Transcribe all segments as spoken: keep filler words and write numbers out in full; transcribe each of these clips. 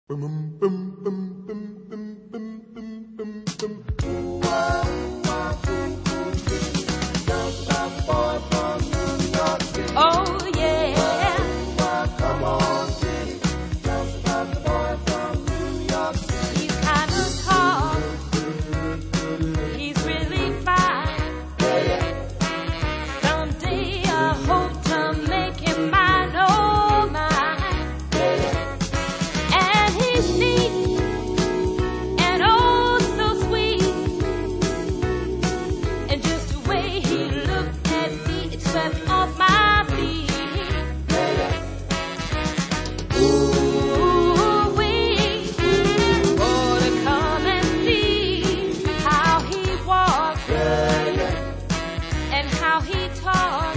Oh yeah. Come on, Kitty. Just about the boy from New York City. He's kind of tall. He's really fine. Someday I hope to make him mine, oh mine. And he's neat and oh so sweet. And just the way he looked at me, it swept off my feet. Ooh, we ought to come and see how he walks and how he talks.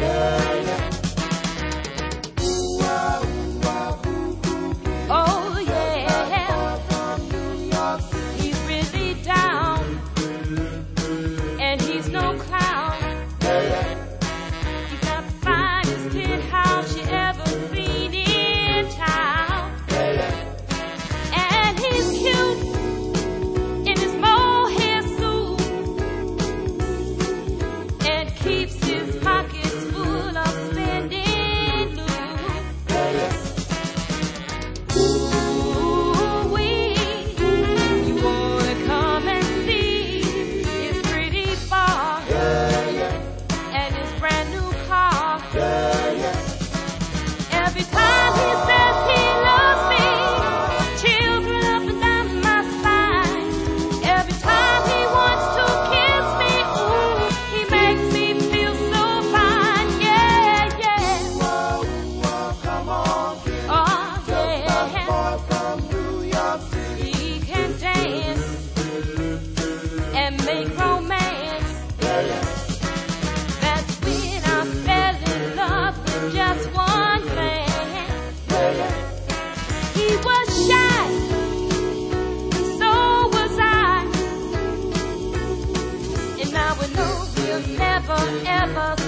Oh yeah, he's really down and he's no clown. He's got the finest tin house you ever seen in town. And he's cute in his mohair suit and keeps his pockets full of spending loot. Ooh, we, you wanna come and see his pretty bar and his brand new car. Every time he says he loves me, chills run up and down my spine. Every time he wants to kiss me, ooh, he makes me feel so fine. Yeah, yeah. Come on, Kitty. Oh, yeah. Boy from New York City. He can dance and make romance. That's when I fell in love with just one glance. He was shy, so was I, and now we know we'll never ever